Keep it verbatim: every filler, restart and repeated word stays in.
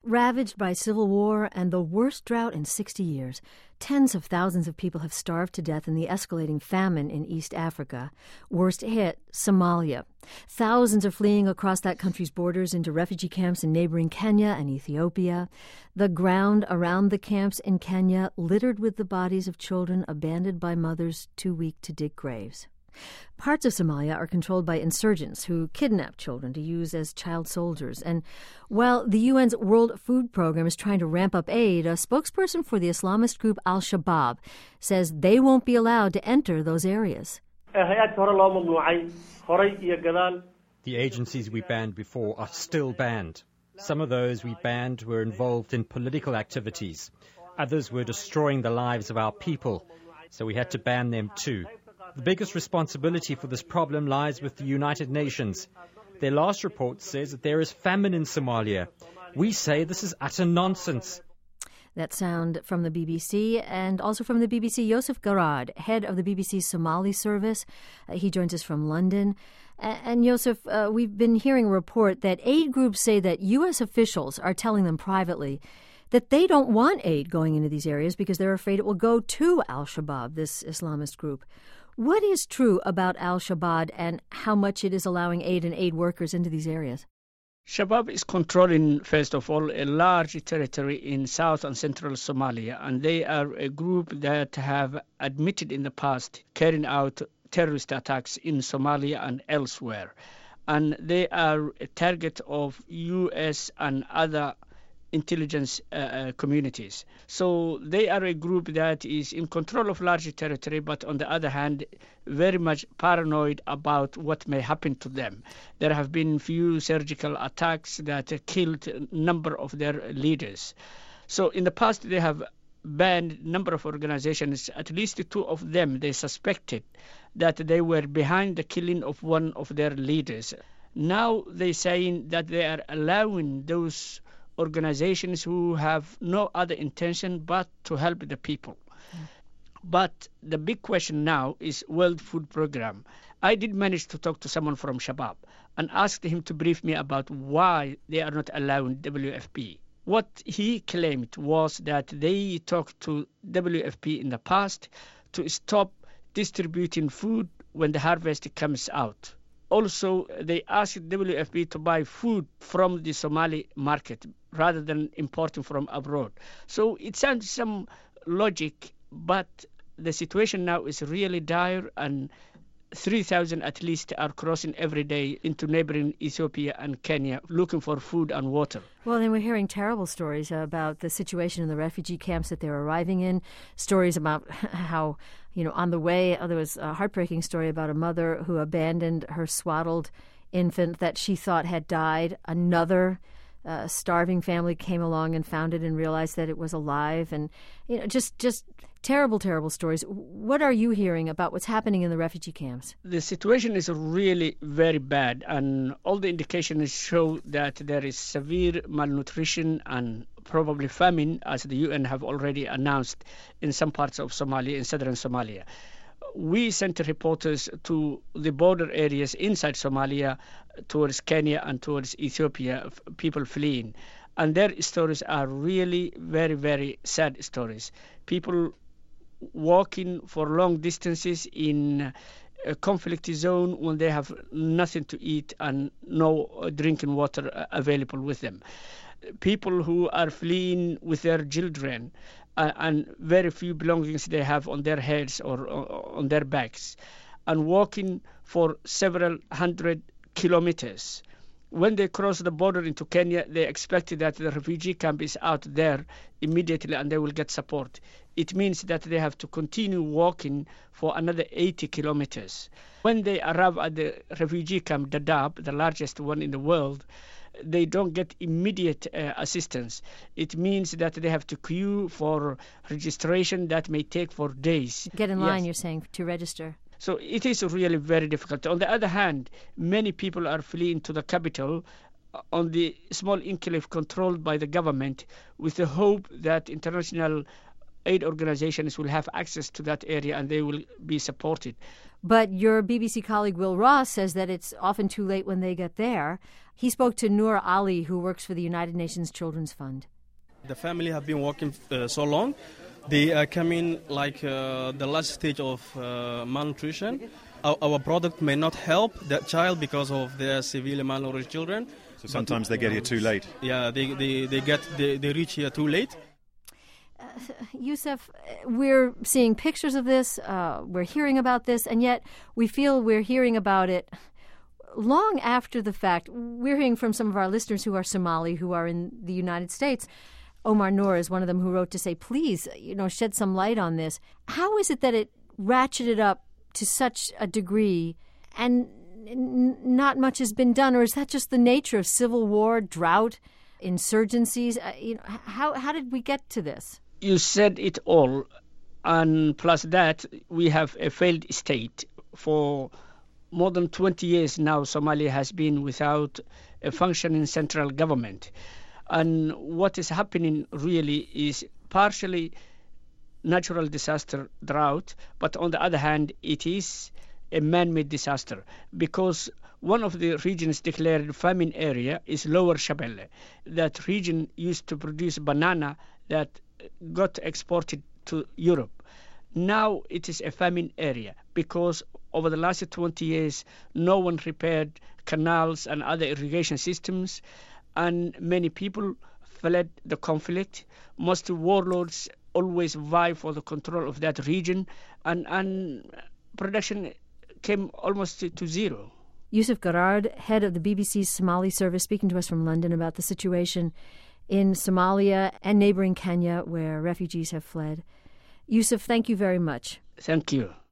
Ravaged by civil war and the worst drought in sixty years, tens of thousands of people have starved to death in the escalating famine in East Africa. Worst hit, Somalia. Thousands are fleeing across that country's borders into refugee camps in neighboring Kenya and Ethiopia. The ground around the camps in Kenya littered with the bodies of children abandoned by mothers too weak to dig graves. Parts of Somalia are controlled by insurgents who kidnap children to use as child soldiers. And while the U N's World Food Program is trying to ramp up aid, a spokesperson for the Islamist group Al-Shabaab says they won't be allowed to enter those areas. The agencies we banned before are still banned. Some of those we banned were involved in political activities. Others were destroying the lives of our people, so we had to ban them too. The biggest responsibility for this problem lies with the United Nations. Their last report says that there is famine in Somalia. We say this is utter nonsense. That sound from the B B C, and also from the B B C, Yosef Garad, head of the B B C's Somali service. Uh, he joins us from London. Uh, and Yosef, uh, we've been hearing a report that aid groups say that U S officials are telling them privately that they don't want aid going into these areas because they're afraid it will go to Al-Shabaab, this Islamist group. What is true about Al-Shabaab and how much it is allowing aid and aid workers into these areas? Shabaab is controlling, first of all, a large territory in south and central Somalia, and they are a group that have admitted in the past carrying out terrorist attacks in Somalia and elsewhere. And they are a target of U S and other intelligence uh, uh, communities. So they are a group that is in control of large territory, but on the other hand, very much paranoid about what may happen to them. There have been few surgical attacks that uh, killed a number of their leaders. So in the past, they have banned a number of organizations, at least two of them, they suspected that they were behind the killing of one of their leaders. Now they're saying that they are allowing those organizations who have no other intention but to help the people. Mm. But the big question now is World Food Program. I did manage to talk to someone from Shabaab and asked him to brief me about why they are not allowing W F P. What he claimed was that they talked to W F P in the past to stop distributing food when the harvest comes out. Also, they asked W F P to buy food from the Somali market rather than importing from abroad. So it sounds some logic, but the situation now is really dire, and three thousand at least are crossing every day into neighboring Ethiopia and Kenya looking for food and water. Well, then we're hearing terrible stories about the situation in the refugee camps that they're arriving in, stories about how, you know, on the way, there was a heartbreaking story about a mother who abandoned her swaddled infant that she thought had died. Another uh, starving family came along and found it and realized that it was alive. And, you know, just, just terrible, terrible stories. What are you hearing about what's happening in the refugee camps? The situation is really very bad, and all the indications show that there is severe malnutrition and probably famine, as the U N have already announced in some parts of Somalia, in southern Somalia. We sent reporters to the border areas inside Somalia, towards Kenya and towards Ethiopia, people fleeing. And their stories are really very, very sad stories. People walking for long distances in a conflict zone when they have nothing to eat and no drinking water available with them. People who are fleeing with their children uh, and very few belongings they have on their heads or, or on their backs, and walking for several hundred kilometers. When they cross the border into Kenya, they expect that the refugee camp is out there immediately and they will get support. It means that they have to continue walking for another eighty kilometers. When they arrive at the refugee camp, Dadaab, the largest one in the world, they don't get immediate uh, assistance. It means that they have to queue for registration that may take for days. Get in line, yes. You're saying, to register. So it is really very difficult. On the other hand, many people are fleeing to the capital on the small enclave controlled by the government with the hope that international aid organizations will have access to that area and they will be supported. But your B B C colleague Will Ross says that it's often too late when they get there. He spoke to Noor Ali, who works for the United Nations Children's Fund. The family have been working uh, so long. They are coming like uh, the last stage of uh, malnutrition. Our, our product may not help that child because of their severely malnourished children. So sometimes they get here too late. Yeah, they, they, they get they, they reach here too late. Uh, Yusuf, we're seeing pictures of this, uh, we're hearing about this, and yet we feel we're hearing about it long after the fact. We're hearing from some of our listeners who are Somali, who are in the United States. Omar Noor is one of them who wrote to say, please, you know, shed some light on this. How is it that it ratcheted up to such a degree and n- not much has been done? Or is that just the nature of civil war, drought, insurgencies? Uh, you know, how how did we get to this? You said it all. And plus that, we have a failed state. For more than twenty years now, Somalia has been without a functioning central government. And what is happening really is partially natural disaster, drought, but on the other hand, it is a man-made disaster because one of the regions declared famine area is Lower Shabelle. That region used to produce banana that got exported to Europe. Now it is a famine area because over the last twenty years, no one repaired canals and other irrigation systems, and many people fled the conflict. Most warlords always vie for the control of that region, and, and production came almost to, to zero. Yusuf Garard, head of the B B C's Somali service, speaking to us from London about the situation in Somalia and neighboring Kenya, where refugees have fled. Yusuf, thank you very much. Thank you.